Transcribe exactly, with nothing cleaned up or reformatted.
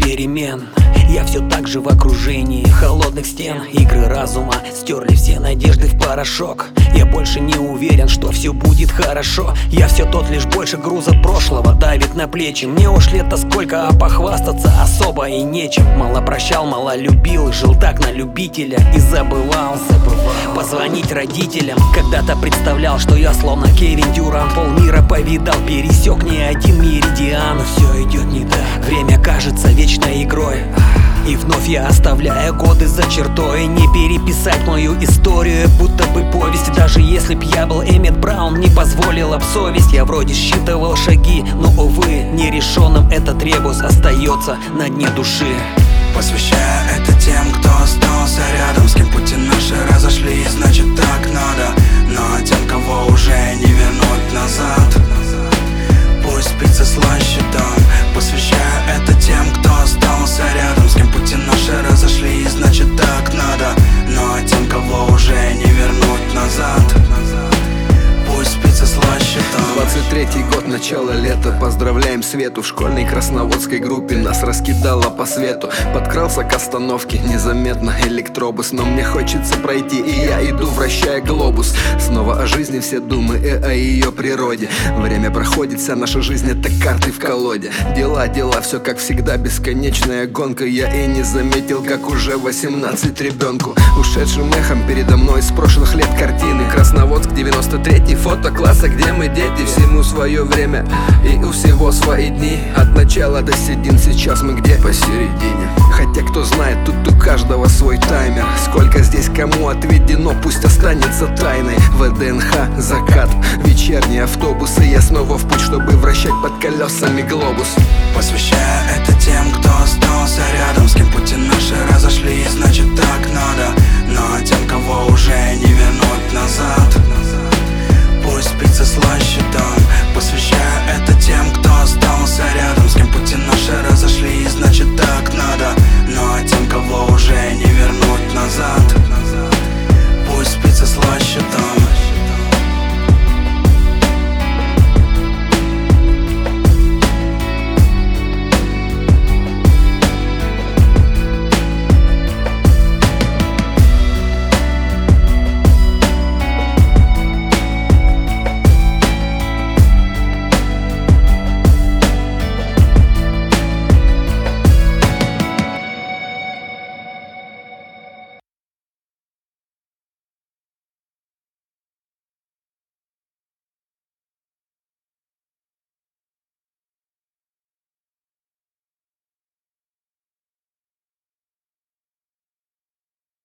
перемен. Я все так же в окружении холодных стен. Игры разума стерли все надежды в порошок. Я больше не уверен, что все будет хорошо. Я все тот лишь больше груза прошлого давит на плечи. Мне уж лето сколько, а похвастаться особо и нечем. Мало прощал, мало любил, жил так на любителя и забывал, забывал позвонить родителям. Когда-то представлял, что я словно Кевин Дюрант, полмира повидал, пересек не один меридиан. Но все идет не так, время кажется вечной игрой. И вновь я оставляю годы за чертой. Не переписать мою историю, будто бы повесть. Даже если б я был Эммет Браун, не позволила б совесть. Я вроде считывал шаги, но, увы, нерешенным этот ребус остается на дне души. Посвящаю это тем, кто остался рядом, с кем пути наши разошлись, значит так надо. Но тем, кого уже не вернуть назад, пусть спится слаще там. Посвящаю это тем, кто остался рядом, с кем пути наши разошлись, значит так надо. Но тем, кого уже не вернуть назад, пусть спится слаще там. Двадцать третий год, начало лета, поздравляем Свету. В школьной красноводской группе нас раскидало по свету. Подкрался к остановке, незаметно электробус. Но мне хочется пройти, и я иду, вращая глобус. Снова о жизни все думы и о ее природе. Время проходит, вся наша жизнь это карты в колоде. Дела, дела, все как всегда, бесконечная гонка. Я и не заметил, как уже восемнадцать ребенку. Ушедшим эхом передо мной с прошлых лет картины. Красноводск, девяносто третий, фото класса, где мы дети. Всему свое время и у всего свои дни. От начала до седин, сейчас мы где? Посередине. Хотя кто знает, тут у каждого свой таймер. Сколько здесь кому отведено, пусть останется тайной. ВДНХ, закат, вечерние автобусы. Я снова в путь, чтобы вращать под колесами глобус. Посвящаю это тем, кто остался